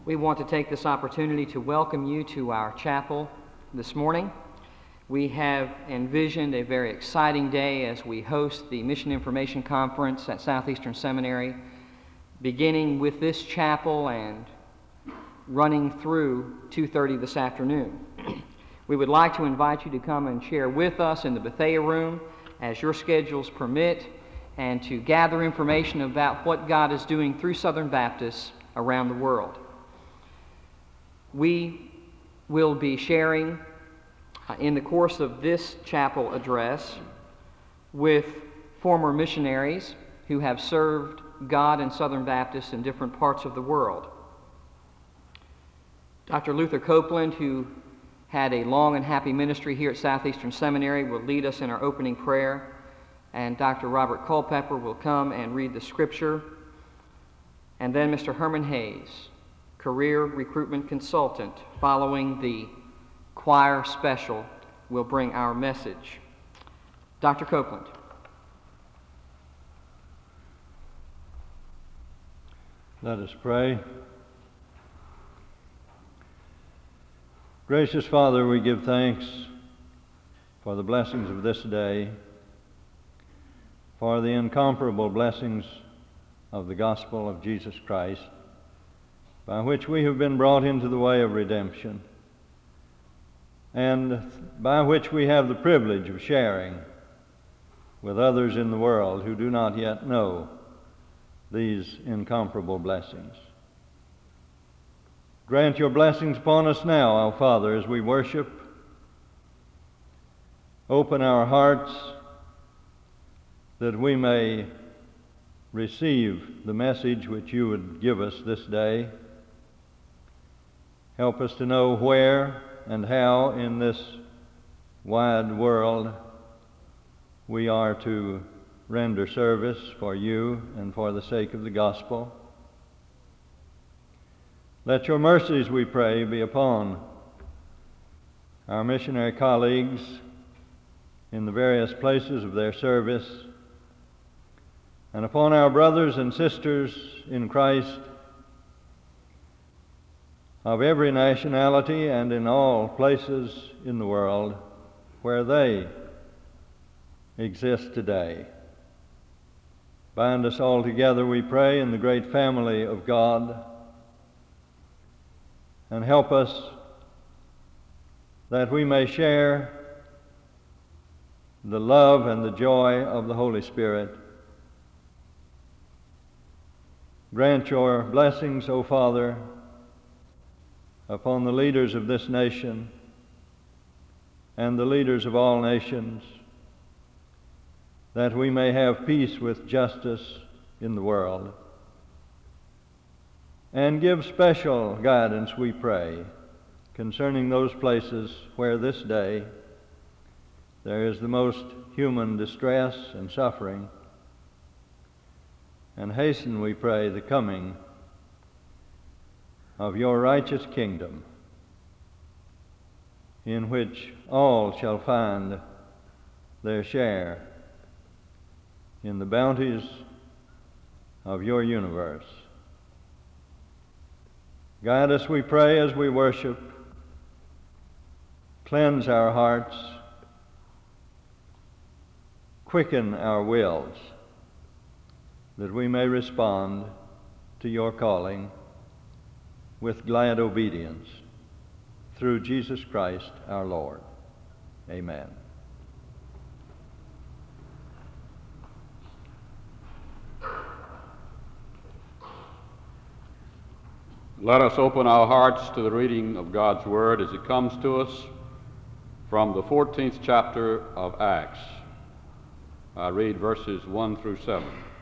We want to take this opportunity to welcome you to our chapel this morning. We have envisioned a very exciting day as we host the Mission Information Conference at Southeastern Seminary, beginning with this chapel and running through 2:30 this afternoon. We would like to invite you to come and share with us in the Bethea room as your schedules permit, and to gather information about what God is doing through Southern Baptists around the world. We will be sharing in the course of this chapel address with former missionaries who have served God and Southern Baptists in different parts of the world. Dr. Luther Copeland, who had a long and happy ministry here at Southeastern Seminary, will lead us in our opening prayer, and Dr. Robert Culpepper will come and read the scripture, and then Mr. Herman Hayes, career recruitment consultant, following the choir special, will bring our message. Dr. Copeland. Let us pray. Gracious Father, we give thanks for the blessings of this day, for the incomparable blessings of the gospel of Jesus Christ, by which we have been brought into the way of redemption, and by which we have the privilege of sharing with others in the world who do not yet know these incomparable blessings. Grant your blessings upon us now, our Father, as we worship. Open our hearts that we may receive the message which you would give us this day. Help us to know where and how in this wide world we are to render service for you and for the sake of the gospel. Let your mercies, we pray, be upon our missionary colleagues in the various places of their service, and upon our brothers and sisters in Christ of every nationality and in all places in the world where they exist today. Bind us all together, we pray, in the great family of God, and help us that we may share the love and the joy of the Holy Spirit. Grant your blessings, O Father, upon the leaders of this nation and the leaders of all nations, that we may have peace with justice in the world. And give special guidance, we pray, concerning those places where this day there is the most human distress and suffering. And hasten, we pray, the coming of your righteous kingdom, in which all shall find their share in the bounties of your universe. Guide us, we pray, as we worship. Cleanse our hearts. Quicken our wills, that we may respond to your calling with glad obedience, through Jesus Christ our Lord. Amen. Let us open our hearts to the reading of God's Word as it comes to us from the 14th chapter of Acts. I read verses 1 through 7.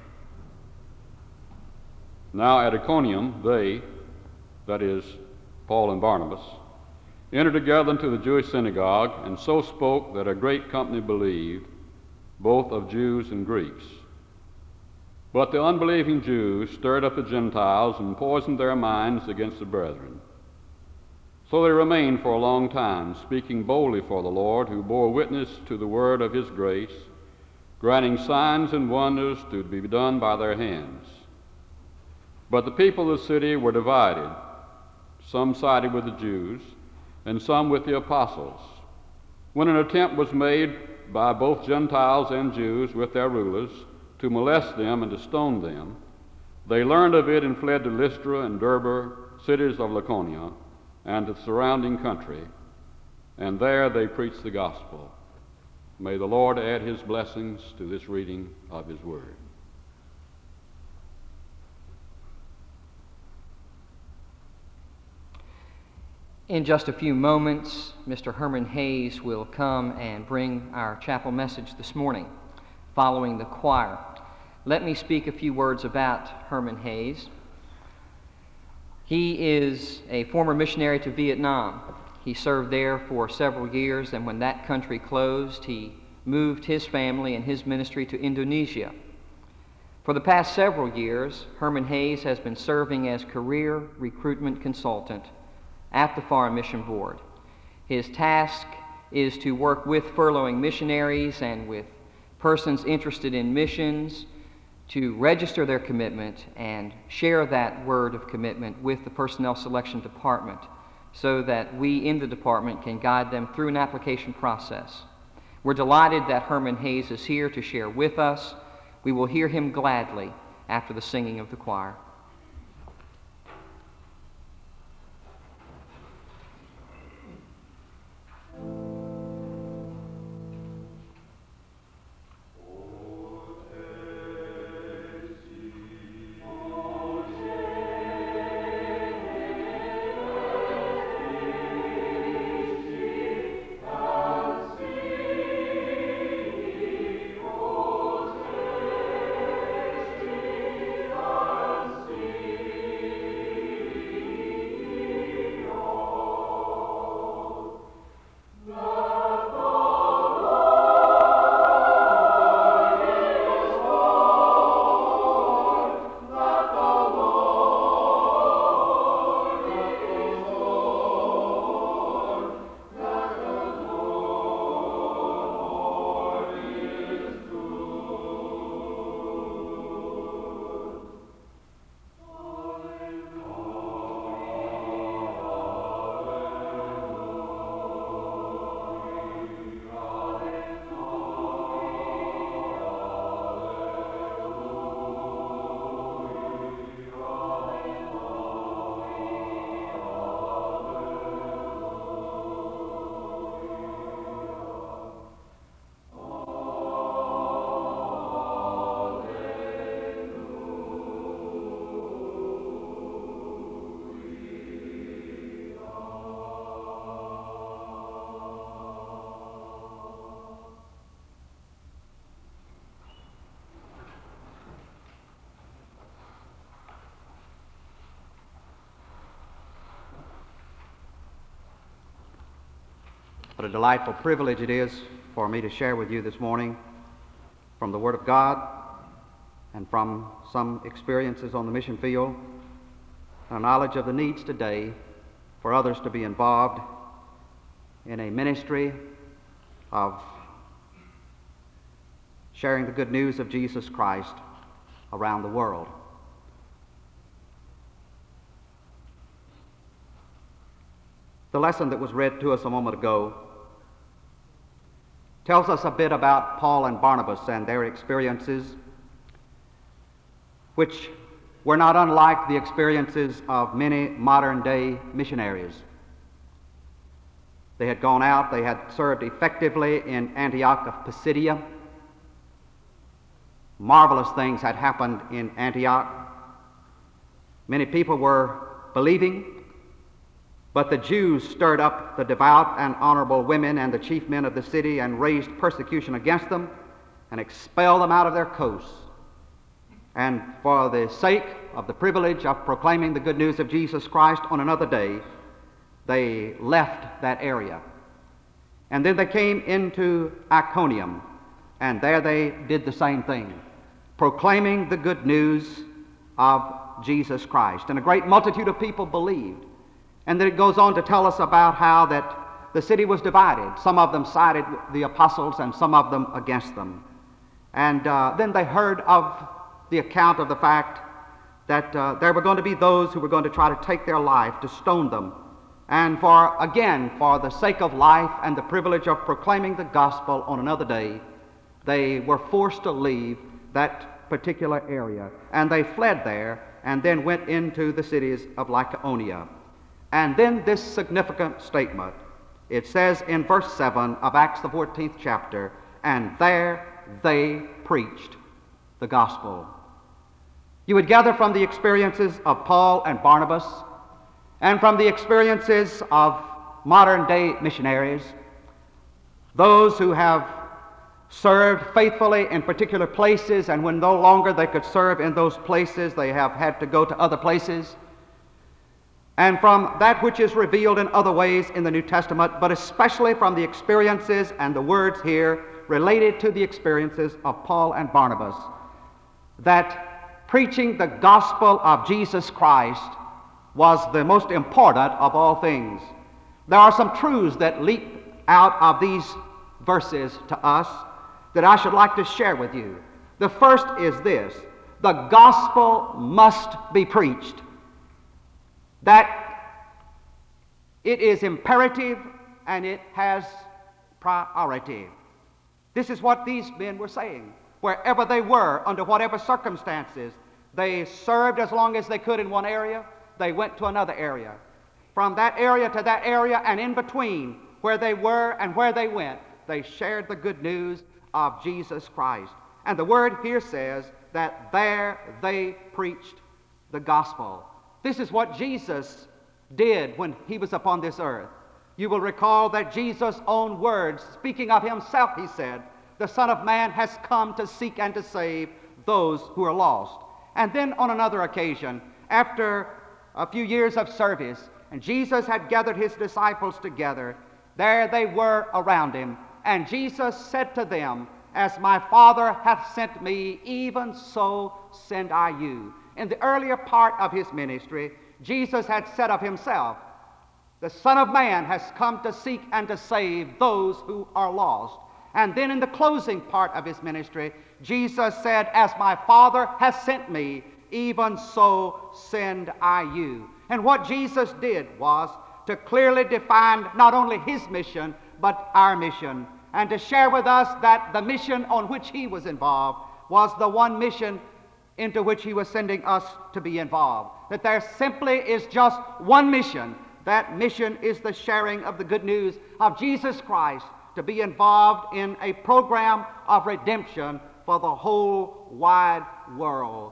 Now at Iconium they, that is, Paul and Barnabas, entered together into the Jewish synagogue, and so spoke that a great company believed, both of Jews and Greeks. But the unbelieving Jews stirred up the Gentiles and poisoned their minds against the brethren. So they remained for a long time, speaking boldly for the Lord, who bore witness to the word of his grace, granting signs and wonders to be done by their hands. But the people of the city were divided, Some sided with the Jews, and some with the apostles. When an attempt was made by both Gentiles and Jews with their rulers to molest them and to stone them, they learned of it and fled to Lystra and Derbe, cities of Lycaonia, and the surrounding country, and there they preached the gospel. May the Lord add his blessings to this reading of his word. In just a few moments, Mr. Herman Hayes will come and bring our chapel message this morning, following the choir. Let me speak a few words about Herman Hayes. He is a former missionary to Vietnam. He served there for several years, and when that country closed, he moved his family and his ministry to Indonesia. For the past several years, Herman Hayes has been serving as career recruitment consultant at the Foreign Mission Board. His task is to work with furloughing missionaries and with persons interested in missions to register their commitment and share that word of commitment with the Personnel Selection Department so that we in the department can guide them through an application process. We're delighted that Herman Hayes is here to share with us. We will hear him gladly after the singing of the choir. What a delightful privilege it is for me to share with you this morning from the Word of God and from some experiences on the mission field, a knowledge of the needs today for others to be involved in a ministry of sharing the good news of Jesus Christ around the world. The lesson that was read to us a moment ago tells us a bit about Paul and Barnabas and their experiences, which were not unlike the experiences of many modern-day missionaries. They had gone out, they had served effectively in Antioch of Pisidia. Marvelous things had happened in Antioch. Many people were believing, but the Jews stirred up the devout and honorable women and the chief men of the city and raised persecution against them and expelled them out of their coasts. And for the sake of the privilege of proclaiming the good news of Jesus Christ on another day, they left that area. And then they came into Iconium, and there they did the same thing, proclaiming the good news of Jesus Christ. And a great multitude of people believed. And then it goes on to tell us about how that the city was divided. Some of them sided with the apostles and some of them against them. And then they heard of the account of the fact that there were going to be those who were going to try to take their life, to stone them. And for the sake of life and the privilege of proclaiming the gospel on another day, they were forced to leave that particular area. And they fled there and then went into the cities of Lycaonia. And then this significant statement. It says in verse 7 of Acts the 14th chapter, and there they preached the gospel. You would gather from the experiences of Paul and Barnabas and from the experiences of modern-day missionaries, those who have served faithfully in particular places, and when no longer they could serve in those places, they have had to go to other places. And from that which is revealed in other ways in the New Testament, but especially from the experiences and the words here related to the experiences of Paul and Barnabas, that preaching the gospel of Jesus Christ was the most important of all things. There are some truths that leap out of these verses to us that I should like to share with you. The first is this: the gospel must be preached. That it is imperative and it has priority. This is what these men were saying. Wherever they were, under whatever circumstances, they served as long as they could in one area, they went to another area. From that area to that area, and in between, where they were and where they went, they shared the good news of Jesus Christ. And the word here says that there they preached the gospel. This is what Jesus did when he was upon this earth. You will recall that Jesus' own words, speaking of himself, he said, the Son of Man has come to seek and to save those who are lost. And then on another occasion, after a few years of service, and Jesus had gathered his disciples together, there they were around him. And Jesus said to them, as my Father hath sent me, even so send I you. In the earlier part of his ministry, Jesus had said of himself, the Son of Man has come to seek and to save those who are lost. And then in the closing part of his ministry, Jesus said, as my Father has sent me, even so send I you. And what Jesus did was to clearly define not only his mission, but our mission, and to share with us that the mission on which he was involved was the one mission into which he was sending us to be involved. That there simply is just one mission. That mission is the sharing of the good news of Jesus Christ, to be involved in a program of redemption for the whole wide world.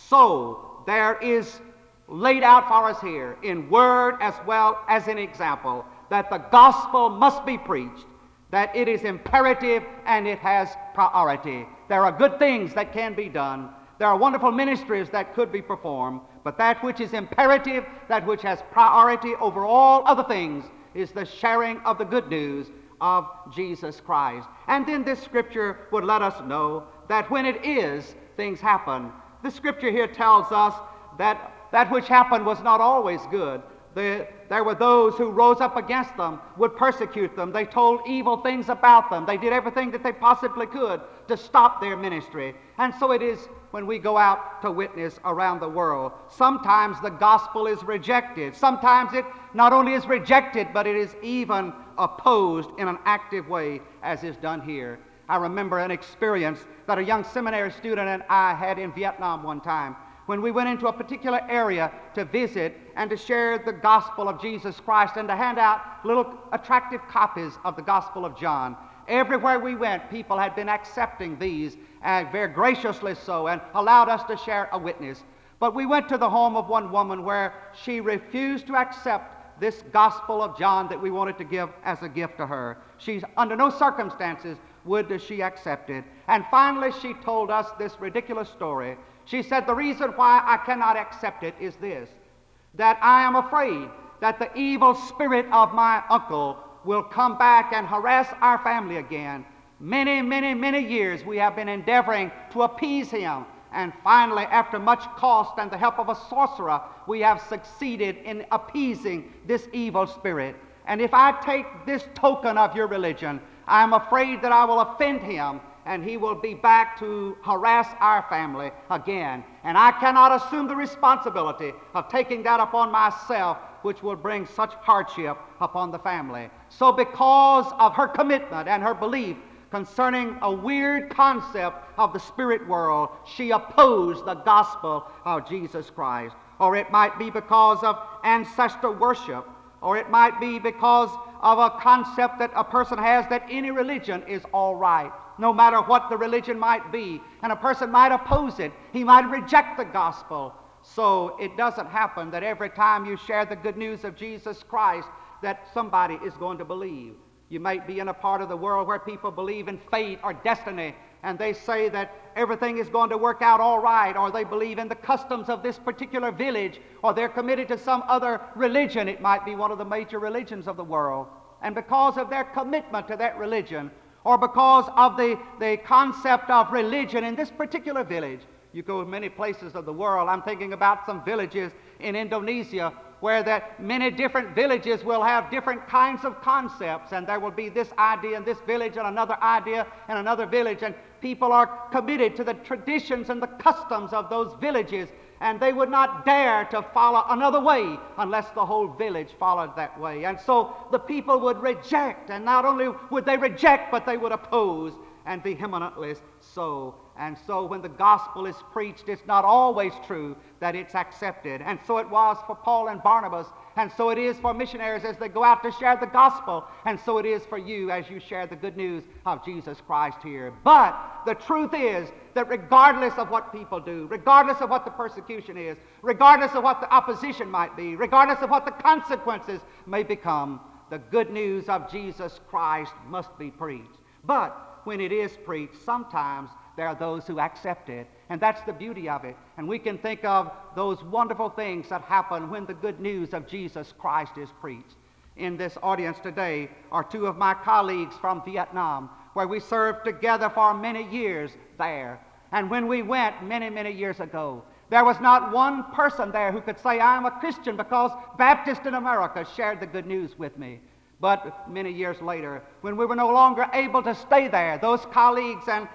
So there is laid out for us here in word as well as in example that the gospel must be preached, that it is imperative and it has priority. There are good things that can be done. There are wonderful ministries that could be performed, but that which is imperative, that which has priority over all other things, is the sharing of the good news of Jesus Christ. And then this scripture would let us know that when it is, things happen. The scripture here tells us that that which happened was not always good. There were those who rose up against them, would persecute them. They told evil things about them. They did everything that they possibly could to stop their ministry. And so it is when we go out to witness around the world. Sometimes the gospel is rejected. Sometimes it not only is rejected, but it is even opposed in an active way, as is done here. I remember an experience that a young seminary student and I had in Vietnam one time, when we went into a particular area to visit and to share the gospel of Jesus Christ and to hand out little attractive copies of the Gospel of John. Everywhere we went, people had been accepting these, very graciously so, and allowed us to share a witness. But we went to the home of one woman where she refused to accept this Gospel of John that we wanted to give as a gift to her. She's under no circumstances would she accept it. And finally she told us this ridiculous story. She said, the reason why I cannot accept it is this, that I am afraid that the evil spirit of my uncle will come back and harass our family again. Many years we have been endeavoring to appease him, and finally, after much cost and the help of a sorcerer, we have succeeded in appeasing this evil spirit. And if I take this token of your religion, I am afraid that I will offend him, and he will be back to harass our family again. And I cannot assume the responsibility of taking that upon myself, which will bring such hardship upon the family. So because of her commitment and her belief concerning a weird concept of the spirit world, she opposed the gospel of Jesus Christ. Or it might be because of ancestor worship, or it might be because of a concept that a person has that any religion is all right, no matter what the religion might be. And a person might oppose it. He might reject the gospel. So it doesn't happen that every time you share the good news of Jesus Christ that somebody is going to believe. You might be in a part of the world where people believe in fate or destiny, and they say that everything is going to work out all right, or they believe in the customs of this particular village, or they're committed to some other religion. It might be one of the major religions of the world. And because of their commitment to that religion, or because of the concept of religion in this particular village, you go to many places of the world. I'm thinking about some villages in Indonesia where that many different villages will have different kinds of concepts, and there will be this idea in this village and another idea in another village, and people are committed to the traditions and the customs of those villages, and they would not dare to follow another way unless the whole village followed that way. And so the people would reject, and not only would they reject, but they would oppose, and vehemently so. And so when the gospel is preached, it's not always true that it's accepted. And so it was for Paul and Barnabas, and so it is for missionaries as they go out to share the gospel, and so it is for you as you share the good news of Jesus Christ here. But the truth is that regardless of what people do, regardless of what the persecution is, regardless of what the opposition might be, regardless of what the consequences may become, the good news of Jesus Christ must be preached. But when it is preached, sometimes there are those who accept it, and that's the beauty of it. And we can think of those wonderful things that happen when the good news of Jesus Christ is preached. In this audience today are two of my colleagues from Vietnam, where we served together for many years there. And when we went many, many years ago, there was not one person there who could say, I'm a Christian, because Baptists in America shared the good news with me. But many years later, when we were no longer able to stay there, those colleagues and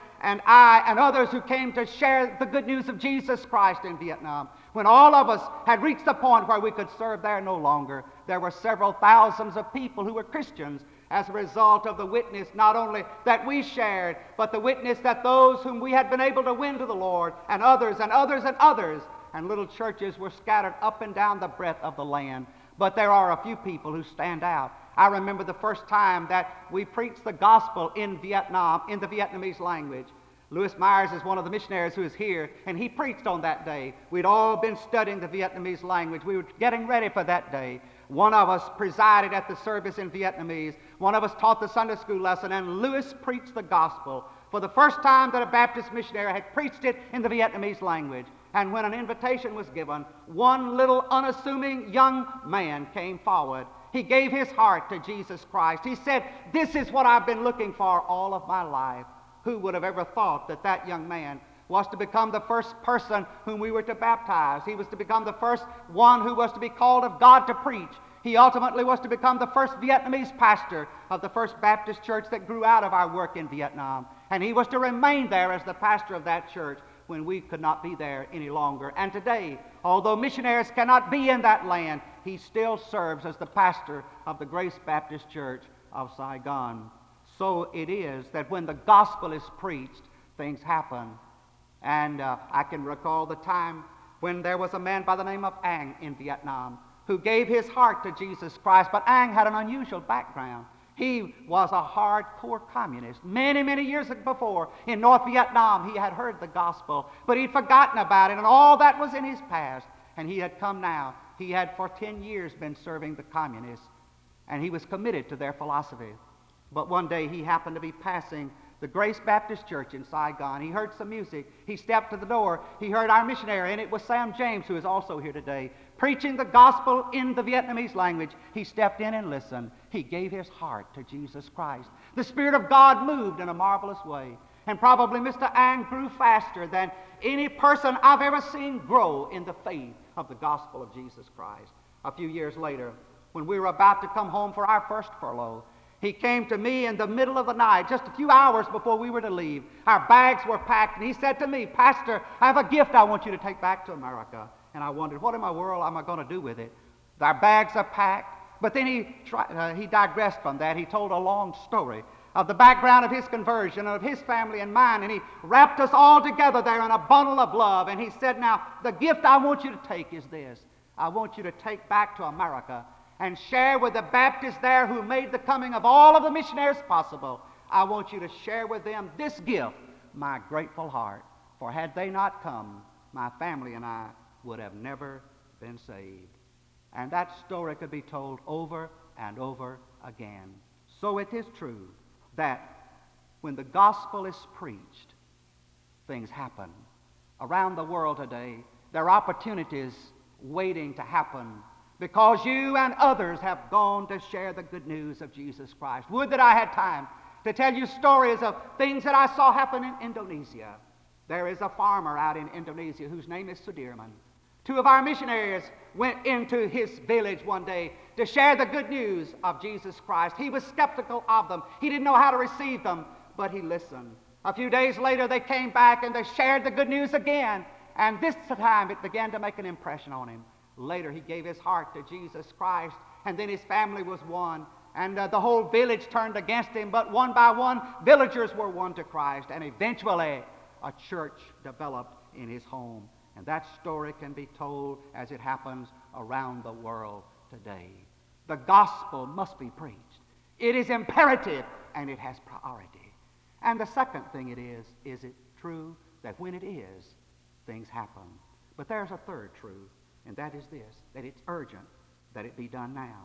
I and others who came to share the good news of Jesus Christ in Vietnam, when all of us had reached the point where we could serve there no longer, there were several thousands of people who were Christians as a result of the witness not only that we shared, but the witness that those whom we had been able to win to the Lord, and others and others and others, and little churches were scattered up and down the breadth of the land. But there are a few people who stand out. I remember the first time that we preached the gospel in Vietnam in the Vietnamese language. Louis Myers is one of the missionaries who is here, and he preached on that day. We'd all been studying the Vietnamese language. We were getting ready for that day. One of us presided at the service in Vietnamese. One of us taught the Sunday school lesson, and Louis preached the gospel for the first time that a Baptist missionary had preached it in the Vietnamese language. And when an invitation was given, one little unassuming young man came forward. He gave his heart to Jesus Christ. He said, this is what I've been looking for all of my life. Who would have ever thought that that young man was to become the first person whom we were to baptize? He was to become the first one who was to be called of God to preach. He ultimately was to become the first Vietnamese pastor of the first Baptist church that grew out of our work in Vietnam. And he was to remain there as the pastor of that church when we could not be there any longer. And today, although missionaries cannot be in that land, he still serves as the pastor of the Grace Baptist Church of Saigon. So it is that when the gospel is preached, things happen. And I can recall the time when there was a man by the name of Ang in Vietnam who gave his heart to Jesus Christ. But Ang had an unusual background. He was a hardcore communist. Many, many years before, in North Vietnam, he had heard the gospel, but he'd forgotten about it, and all that was in his past. And he had come now. He had for 10 years been serving the communists, and he was committed to their philosophy. But one day he happened to be passing the Grace Baptist Church in Saigon. He heard some music. He stepped to the door. He heard our missionary, and it was Sam James, who is also here today, preaching the gospel in the Vietnamese language. He stepped in and listened. He gave his heart to Jesus Christ. The Spirit of God moved in a marvelous way. And probably Mr. Ang grew faster than any person I've ever seen grow in the faith of the gospel of Jesus Christ. A few years later, when we were about to come home for our first furlough, He came to me in the middle of the night, just a few hours before we were to leave. Our bags were packed, and he said to me, "Pastor, I have a gift I want you to take back to America." And I wondered, what in my world am I going to do with it? Our bags are packed. But then he digressed from that. He told a long story of the background of his conversion, of his family and mine, and he wrapped us all together there in a bundle of love. And he said, "Now, the gift I want you to take is this. I want you to take back to America and share with the Baptists there who made the coming of all of the missionaries possible. I want you to share with them this gift, my grateful heart. For had they not come, my family and I would have never been saved." And that story could be told over and over again. So it is true that when the gospel is preached, things happen. Around the world today, there are opportunities waiting to happen because you and others have gone to share the good news of Jesus Christ. Would that I had time to tell you stories of things that I saw happen in Indonesia. There is a farmer out in Indonesia whose name is Sudirman. Two of our missionaries went into his village one day to share the good news of Jesus Christ. He was skeptical of them. He didn't know how to receive them, but he listened. A few days later, they came back and they shared the good news again, and this time it began to make an impression on him. Later, he gave his heart to Jesus Christ, and then his family was won, and the whole village turned against him, but one by one, villagers were won to Christ, and eventually a church developed in his home. And that story can be told as it happens around the world today. The gospel must be preached. It is imperative, and it has priority. And the second thing it is it true that when it is, things happen? But there's a third truth, and that is this, that it's urgent that it be done now.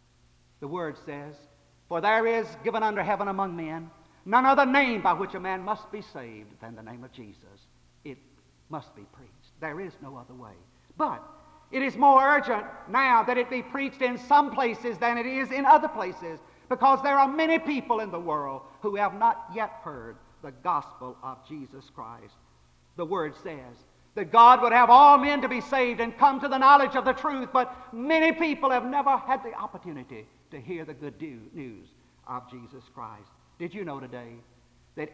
The Word says, "For there is given under heaven among men none other name by which a man must be saved than the name of Jesus." It must be preached. There is no other way. But it is more urgent now that it be preached in some places than it is in other places, because there are many people in the world who have not yet heard the gospel of Jesus Christ. The Word says that God would have all men to be saved and come to the knowledge of the truth, but many people have never had the opportunity to hear the good news of Jesus Christ. Did you know today that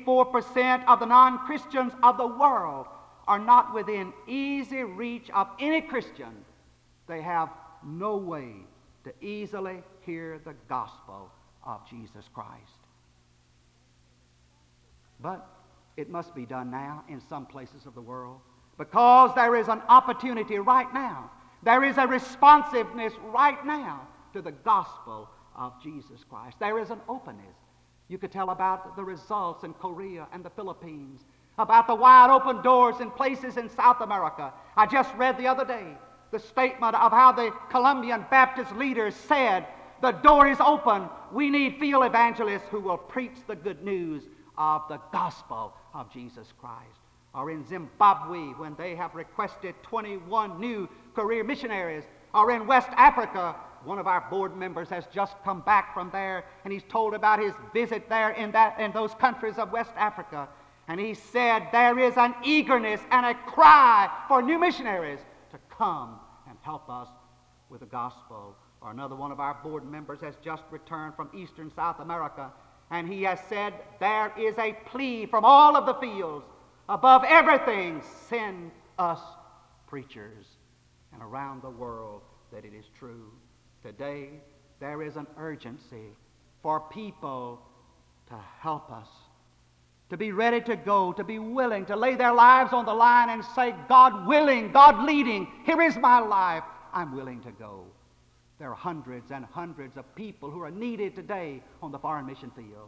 84% of the non-Christians of the world are not within easy reach of any Christian? They have no way to easily hear the gospel of Jesus Christ. But it must be done now in some places of the world, because there is an opportunity right now. There is a responsiveness right now to the gospel of Jesus Christ. There is an openness. You could tell about the results in Korea and the Philippines, about the wide open doors in places in South America. I just read the other day the statement of how the Colombian Baptist leaders said, "The door is open. We need field evangelists who will preach the good news of the gospel of Jesus Christ." Or in Zimbabwe, when they have requested 21 new career missionaries. Or in West Africa, one of our board members has just come back from there, and he's told about his visit there in those countries of West Africa. And he said there is an eagerness and a cry for new missionaries to come and help us with the gospel. Or another one of our board members has just returned from Eastern South America, and he has said there is a plea from all of the fields, above everything, send us preachers. And around the world that it is true. Today, there is an urgency for people to help us, to be ready to go, to be willing to lay their lives on the line and say, "God willing, God leading, here is my life, I'm willing to go." There are hundreds and hundreds of people who are needed today on the foreign mission field.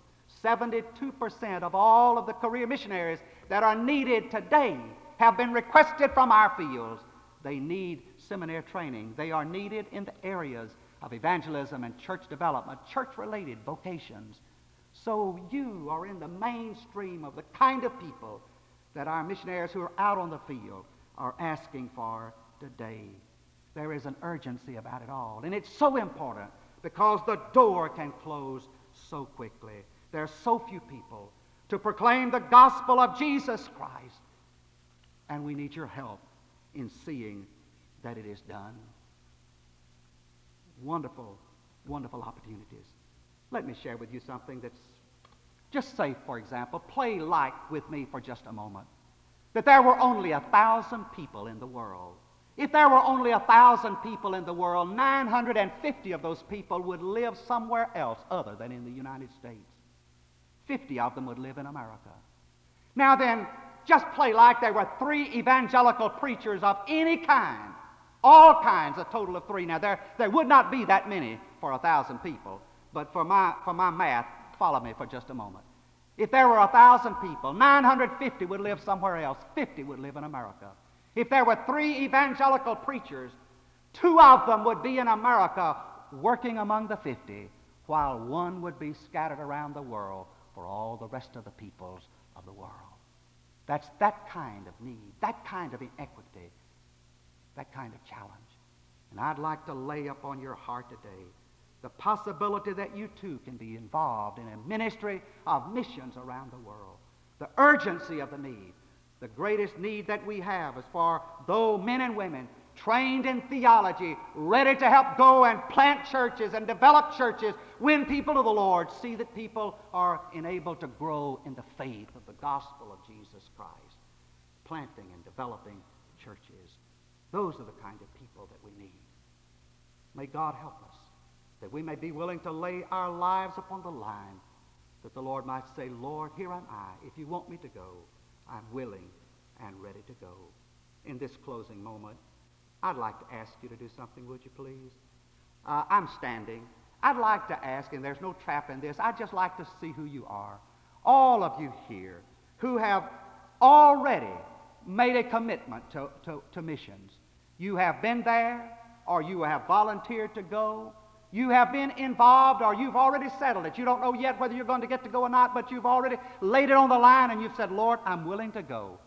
72% of all of the career missionaries that are needed today have been requested from our fields. They need seminary training. They are needed in the areas of evangelism and church development, church-related vocations. So you are in the mainstream of the kind of people that our missionaries who are out on the field are asking for today. There is an urgency about it all. And it's so important because the door can close so quickly. There are so few people to proclaim the gospel of Jesus Christ. And we need your help in seeing that it is done. Wonderful, wonderful opportunities. Let me share with you something that's, just say, for example, play like with me for just a moment, that there were only 1,000 people in the world. If there were only 1,000 people in the world, 950 of those people would live somewhere else other than in the United States. 50 of them would live in America. Now then, just play like there were 3 evangelical preachers of any kind, all kinds, a total of 3. Now there would not be that many for 1,000 people, but for my math, follow me for just a moment. If there were 1,000 people, 950 would live somewhere else, 50 would live in America. If there were 3 evangelical preachers, 2 of them would be in America working among the 50, while 1 would be scattered around the world for all the rest of the peoples of the world. That's that kind of need, that kind of inequity, that kind of challenge. And I'd like to lay upon your heart today the possibility that you too can be involved in a ministry of missions around the world. The urgency of the need. The greatest need that we have is for those men and women trained in theology, ready to help go and plant churches and develop churches, win people to the Lord, see that people are enabled to grow in the faith of the gospel of Jesus Christ, planting and developing churches. Those are the kind of people that we need. May God help us, that we may be willing to lay our lives upon the line, that the Lord might say, Lord, here am I. If you want me to go, I'm willing and ready to go. In this closing moment, I'd like to ask you to do something, would you please? I'm standing. I'd like to ask, and there's no trap in this, I'd just like to see who you are. All of you here who have already made a commitment to missions. You have been there, or you have volunteered to go. You have been involved, or you've already settled it. You don't know yet whether you're going to get to go or not, but you've already laid it on the line and you've said, Lord, I'm willing to go.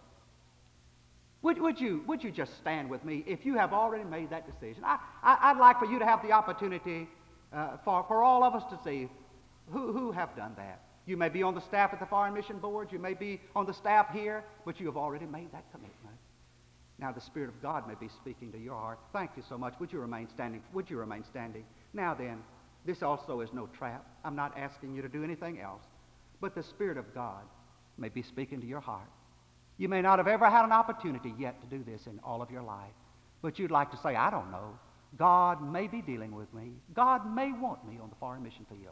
Would you just stand with me if you have already made that decision? I'd like for you to have the opportunity for all of us to see who have done that. You may be on the staff at the Foreign Mission Board. You may be on the staff here, but you have already made that commitment. Now the Spirit of God may be speaking to your heart. Thank you so much. Would you remain standing? Would you remain standing? Now then, this also is no trap. I'm not asking you to do anything else. But the Spirit of God may be speaking to your heart. You may not have ever had an opportunity yet to do this in all of your life. But you'd like to say, I don't know. God may be dealing with me. God may want me on the foreign mission field.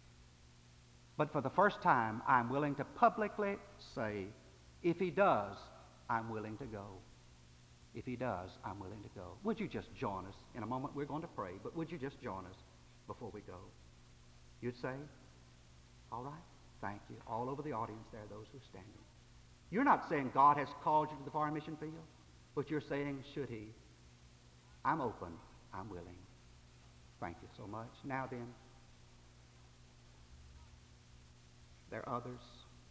But for the first time, I'm willing to publicly say, if He does, I'm willing to go. If He does, I'm willing to go. Would you just join us? In a moment we're going to pray, but would you just join us before we go? You'd say, all right, thank you. All over the audience there are those who are standing. You're not saying God has called you to the foreign mission field, but you're saying, should He? I'm open. I'm willing. Thank you so much. Now then, there are others.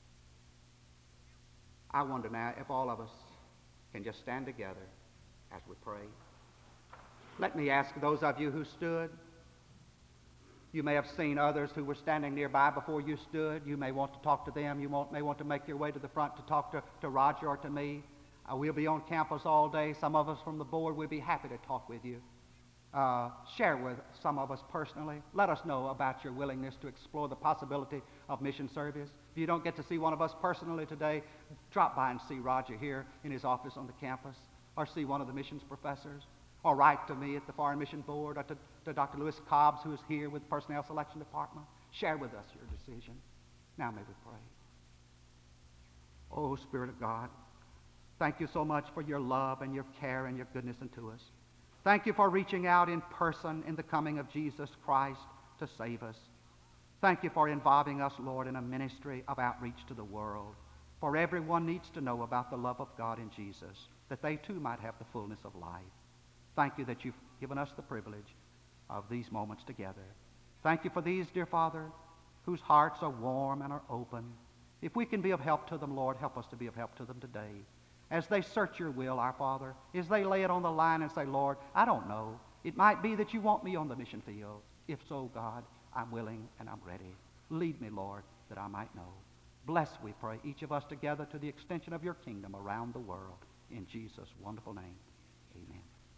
I wonder now if all of us can just stand together as we pray. Let me ask those of you who stood. You may have seen others who were standing nearby before you stood. You may want to talk to them. You may want to make your way to the front to talk to Roger or to me. We'll be on campus all day. Some of us from the board will be happy to talk with you. Share with some of us personally. Let us know about your willingness to explore the possibility of mission service. If you don't get to see one of us personally today, drop by and see Roger here in his office on the campus, or see one of the missions professors, or write to me at the Foreign Mission Board, or to Dr. Lewis Cobbs, who is here with the Personnel Selection Department. Share with us your decision. Now may we pray. Oh, Spirit of God, thank you so much for your love and your care and your goodness unto us. Thank you for reaching out in person in the coming of Jesus Christ to save us. Thank you for involving us, Lord, in a ministry of outreach to the world. For everyone needs to know about the love of God in Jesus, that they too might have the fullness of life. Thank you that you've given us the privilege of these moments together. Thank you for these, dear Father, whose hearts are warm and are open. If we can be of help to them, Lord, help us to be of help to them today. As they search your will, our Father, as they lay it on the line and say, Lord, I don't know. It might be that you want me on the mission field. If so, God, I'm willing and I'm ready. Lead me, Lord, that I might know. Bless, we pray, each of us together to the extension of your kingdom around the world. In Jesus' wonderful name.